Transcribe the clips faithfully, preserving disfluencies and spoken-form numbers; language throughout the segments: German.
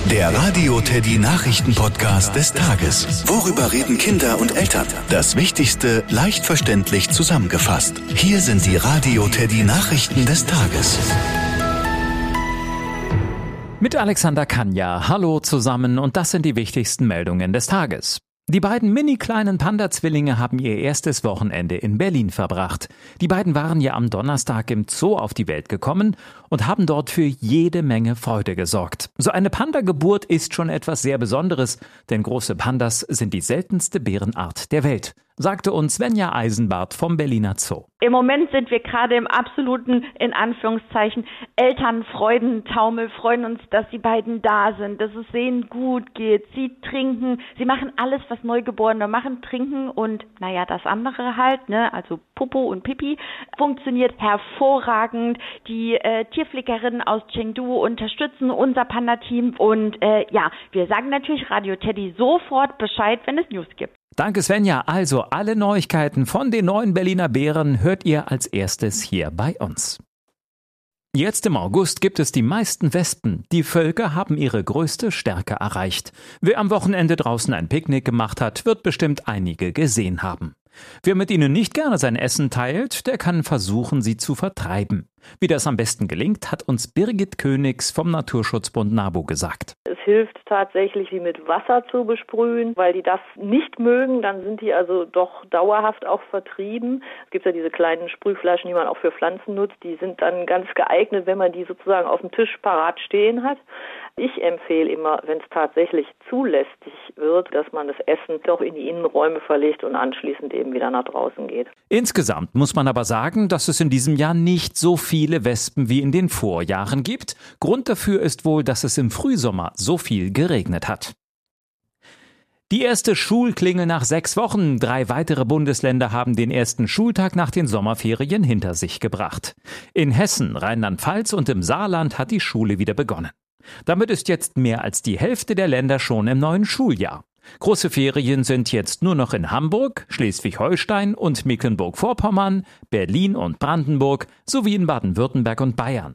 Der Radio Teddy Nachrichten-Podcast des Tages. Worüber reden Kinder und Eltern? Das Wichtigste leicht verständlich zusammengefasst. Hier sind die Radio Teddy Nachrichten des Tages. Mit Alexander Kanja. Hallo zusammen und das sind die wichtigsten Meldungen des Tages. Die beiden mini-kleinen Panda-Zwillinge haben ihr erstes Wochenende in Berlin verbracht. Die beiden waren ja am Donnerstag im Zoo auf die Welt gekommen und haben dort für jede Menge Freude gesorgt. So eine Panda-Geburt ist schon etwas sehr Besonderes, denn große Pandas sind die seltenste Bärenart der Welt, sagte uns Svenja Eisenbart vom Berliner Zoo. Im Moment sind wir gerade im absoluten, in Anführungszeichen, Elternfreudentaumel, freuen uns, dass die beiden da sind, dass es denen gut geht. Sie trinken, sie machen alles, was Neugeborene machen, trinken und, naja, das andere halt, ne, also Popo und Pipi, funktioniert hervorragend. Die äh, Tierpflegerinnen aus Chengdu unterstützen unser Panda-Team und äh, ja, wir sagen natürlich Radio Teddy sofort Bescheid, wenn es News gibt. Danke Svenja. Also alle Neuigkeiten von den neuen Berliner Bären hört ihr als erstes hier bei uns. Jetzt im August gibt es die meisten Wespen. Die Völker haben ihre größte Stärke erreicht. Wer am Wochenende draußen ein Picknick gemacht hat, wird bestimmt einige gesehen haben. Wer mit ihnen nicht gerne sein Essen teilt, der kann versuchen, sie zu vertreiben. Wie das am besten gelingt, hat uns Birgit Königs vom Naturschutzbund NABU gesagt. Es hilft tatsächlich, sie mit Wasser zu besprühen, weil die das nicht mögen, dann sind die also doch dauerhaft auch vertrieben. Es gibt ja diese kleinen Sprühflaschen, die man auch für Pflanzen nutzt, die sind dann ganz geeignet, wenn man die sozusagen auf dem Tisch parat stehen hat. Ich empfehle immer, wenn es tatsächlich zu lästig wird, dass man das Essen doch in die Innenräume verlegt und anschließend eben wieder nach draußen geht. Insgesamt muss man aber sagen, dass es in diesem Jahr nicht so viele Wespen wie in den Vorjahren gibt. Grund dafür ist wohl, dass es im Frühsommer so viel geregnet hat. Die erste Schulklingel nach sechs Wochen. Drei weitere Bundesländer haben den ersten Schultag nach den Sommerferien hinter sich gebracht. In Hessen, Rheinland-Pfalz und im Saarland hat die Schule wieder begonnen. Damit ist jetzt mehr als die Hälfte der Länder schon im neuen Schuljahr. Große Ferien sind jetzt nur noch in Hamburg, Schleswig-Holstein und Mecklenburg-Vorpommern, Berlin und Brandenburg sowie in Baden-Württemberg und Bayern.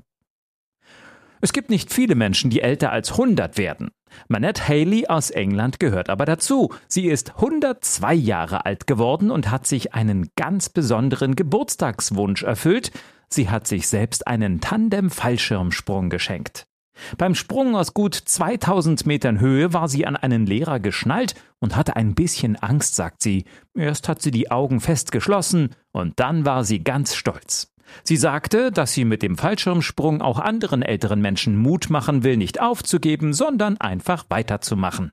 Es gibt nicht viele Menschen, die älter als hundert werden. Manette Haley aus England gehört aber dazu. Sie ist hundertzwei Jahre alt geworden und hat sich einen ganz besonderen Geburtstagswunsch erfüllt. Sie hat sich selbst einen Tandem-Fallschirmsprung geschenkt. Beim Sprung aus gut zweitausend Metern Höhe war sie an einen Lehrer geschnallt und hatte ein bisschen Angst, sagt sie. Erst hat sie die Augen fest geschlossen und dann war sie ganz stolz. Sie sagte, dass sie mit dem Fallschirmsprung auch anderen älteren Menschen Mut machen will, nicht aufzugeben, sondern einfach weiterzumachen.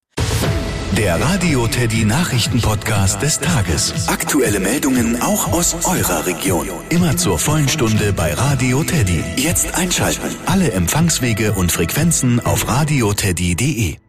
Der Radio Teddy Nachrichten-Podcast des Tages. Aktuelle Meldungen auch aus eurer Region. Immer zur vollen Stunde bei Radio Teddy. Jetzt einschalten. Alle Empfangswege und Frequenzen auf radioteddy punkt de.